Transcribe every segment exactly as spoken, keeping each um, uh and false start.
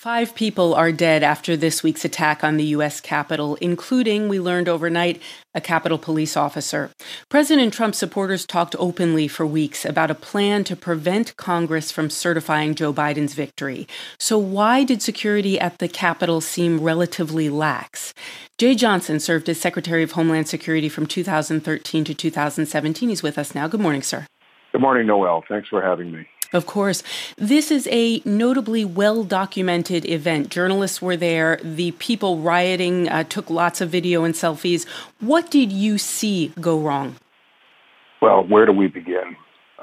Five people are dead after this week's attack on the U S Capitol, including, we learned overnight, a Capitol police officer. President Trump's supporters talked openly for weeks about a plan to prevent Congress from certifying Joe Biden's victory. So why did security at the Capitol seem relatively lax? Jeh Johnson served as Secretary of Homeland Security from two thousand thirteen to two thousand seventeen. He's with us now. Good morning, sir. Good morning, Noel. Thanks for having me. Of course. This is a notably well-documented event. Journalists were there. The people rioting uh, took lots of video and selfies. What did you see go wrong? Well, where do we begin?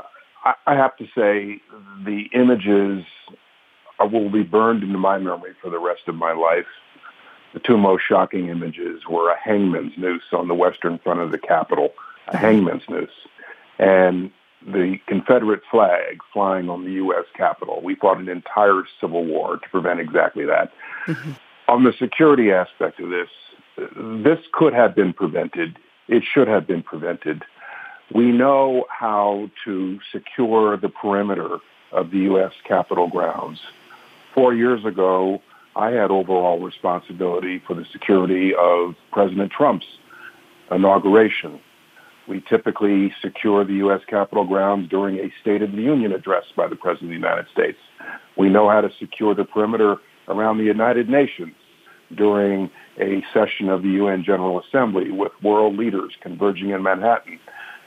I, I have to say the images are, will be burned into my memory for the rest of my life. The two most shocking images were a hangman's noose on the western front of the Capitol, a hangman's noose, and the Confederate flag flying on the U S Capitol. We fought an entire civil war to prevent exactly that. Mm-hmm. On the security aspect of this, this could have been prevented. It should have been prevented. We know how to secure the perimeter of the U S Capitol grounds. Four years ago, I had overall responsibility for the security of President Trump's inauguration. We typically secure the U S Capitol grounds during a State of the Union address by the President of the United States. We know how to secure the perimeter around the United Nations during a session of the U N General Assembly with world leaders converging in Manhattan.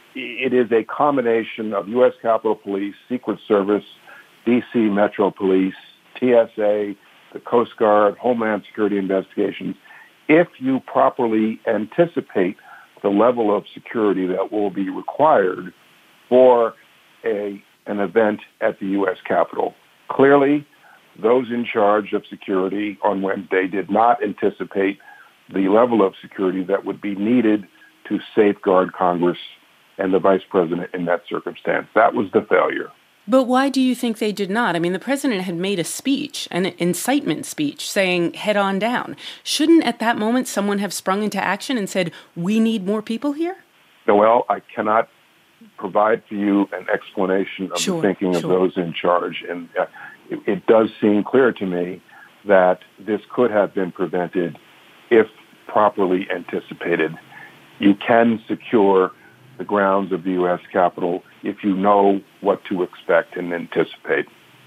It is a combination of U S Capitol Police, Secret Service, D C Metro Police, T S A, the Coast Guard, Homeland Security investigations. If you properly anticipate the level of security that will be required for a an event at the U S Capitol. Clearly, those in charge of security on Wednesday did not anticipate the level of security that would be needed to safeguard Congress and the Vice President in that circumstance. That was the failure. But why do you think they did not? I mean, the president had made a speech, an incitement speech, saying head on down. Shouldn't at that moment someone have sprung into action and said, we need more people here? Noel, I cannot provide for you an explanation of sure, the thinking of sure. those in charge. And uh, it, it does seem clear to me that this could have been prevented if properly anticipated. You can secure the grounds of the U S Capitol if you know what to expect and anticipate.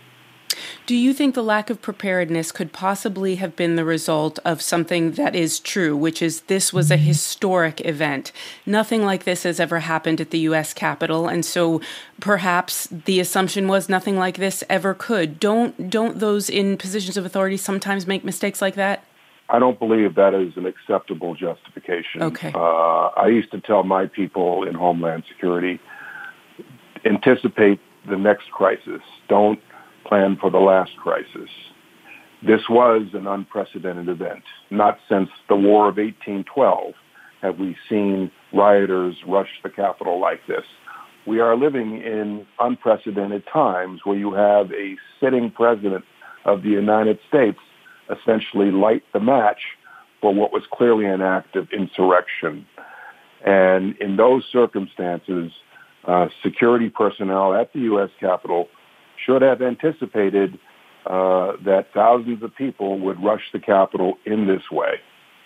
Do you think the lack of preparedness could possibly have been the result of something that is true, which is this was a historic event? Nothing like this has ever happened at the U S Capitol, and so perhaps the assumption was nothing like this ever could. Don't don't those in positions of authority sometimes make mistakes like that? I don't believe that is an acceptable justification. Okay. Uh, I used to tell my people in Homeland Security, anticipate the next crisis. Don't plan for the last crisis. This was an unprecedented event. Not since the War of eighteen twelve have we seen rioters rush the Capitol like this. We are living in unprecedented times where you have a sitting president of the United States essentially light the match for what was clearly an act of insurrection. And in those circumstances, uh, security personnel at the U S Capitol should have anticipated uh, that thousands of people would rush the Capitol in this way.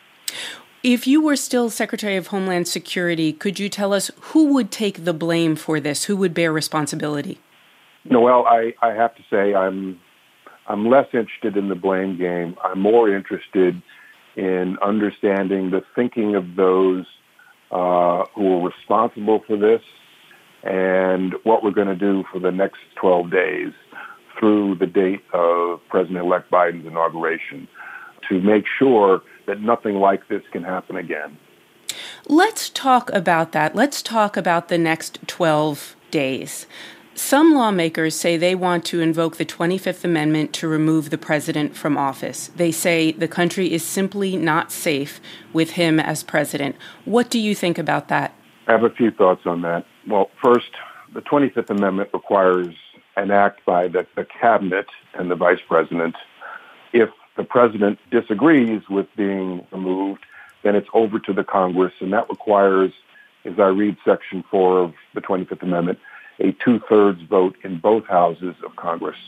If you were still Secretary of Homeland Security, could you tell us who would take the blame for this? Who would bear responsibility? Noel, I, I have to say I'm I'm less interested in the blame game. I'm more interested in understanding the thinking of those uh, who are responsible for this and what we're going to do for the next twelve days through the date of President-elect Biden's inauguration to make sure that nothing like this can happen again. Let's talk about that. Let's talk about the next twelve days. Some lawmakers say they want to invoke the twenty-fifth Amendment to remove the president from office. They say the country is simply not safe with him as president. What do you think about that? I have a few thoughts on that. Well, first, the twenty-fifth Amendment requires an act by the, the cabinet and the vice president. If the president disagrees with being removed, then it's over to the Congress, and that requires, as I read Section four of the twenty-fifth Amendment, a two-thirds vote in both houses of Congress.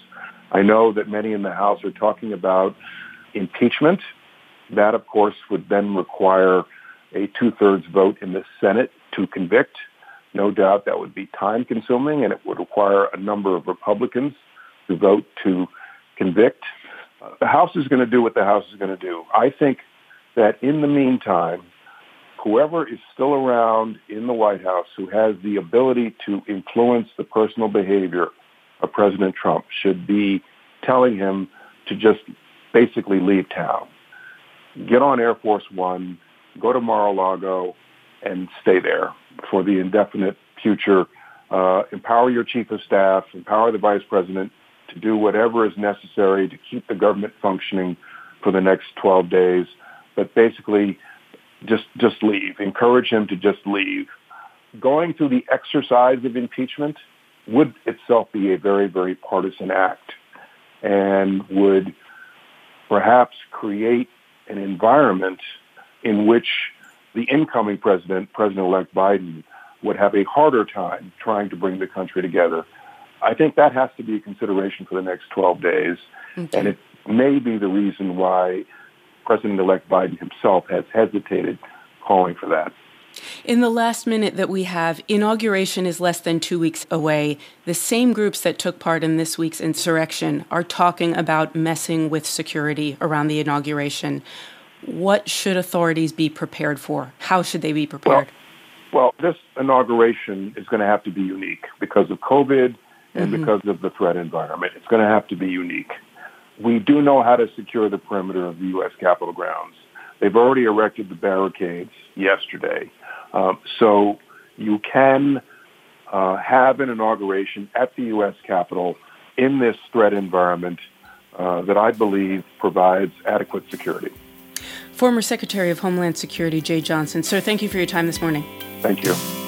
I know that many in the House are talking about impeachment. That, of course, would then require a two-thirds vote in the Senate to convict. No doubt that would be time-consuming, and it would require a number of Republicans to vote to convict. Uh, the House is going to do what the House is going to do. I think that in the meantime, whoever is still around in the White House who has the ability to influence the personal behavior of President Trump should be telling him to just basically leave town. Get on Air Force One, go to Mar-a-Lago, and stay there for the indefinite future. Uh, empower your chief of staff, empower the vice president to do whatever is necessary to keep the government functioning for the next twelve days. But basically, just just leave. Encourage him to just leave. Going through the exercise of impeachment would itself be a very, very partisan act and would perhaps create an environment in which the incoming president, President-elect Biden, would have a harder time trying to bring the country together. I think that has to be a consideration for the next twelve days, okay. And it may be the reason why President-elect Biden himself has hesitated calling for that. In the last minute that we have, inauguration is less than two weeks away. The same groups that took part in this week's insurrection are talking about messing with security around the inauguration. What should authorities be prepared for? How should they be prepared? Well, well this inauguration is going to have to be unique because of COVID and mm-hmm. because of the threat environment. It's going to have to be unique. We do know how to secure the perimeter of the U S Capitol grounds. They've already erected the barricades yesterday. Um, so you can uh, have an inauguration at the U S Capitol in this threat environment uh, that I believe provides adequate security. Former Secretary of Homeland Security Jeh Johnson. Sir, thank you for your time this morning. Thank you.